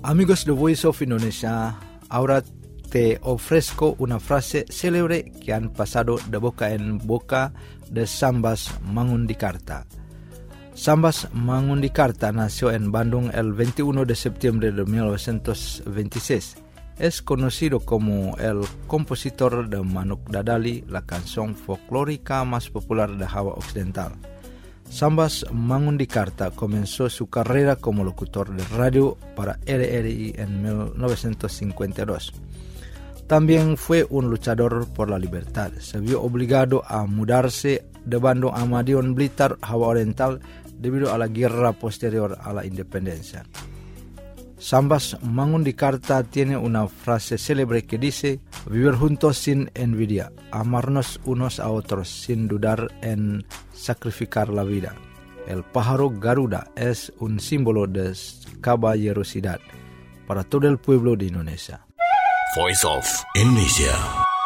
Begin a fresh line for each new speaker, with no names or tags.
Amigos de Voice of Indonesia, ahora te ofrezco una frase célebre que han pasado de boca en boca de Sambas Mangundikarta. Sambas Mangundikarta nació en Bandung el 21 de septiembre de 1926. Es conocido como el compositor de Manuk Dadali, la canción folclórica más popular de Java Occidental. Sambas Mangundikarta comenzó su carrera como locutor de radio para RRI en 1952. También fue un luchador por la libertad. Se vio obligado a mudarse de Bandung a Madiun, Blitar, Java Oriental, debido a la guerra posterior a la independencia. Sambas Mangundikarta tiene una frase célebre que dice: vivir juntos sin envidia, amarnos unos a otros sin dudar en sacrificar la vida. El pájaro Garuda es un símbolo de caballerosidad para todo el pueblo de Indonesia.
Voice of Indonesia.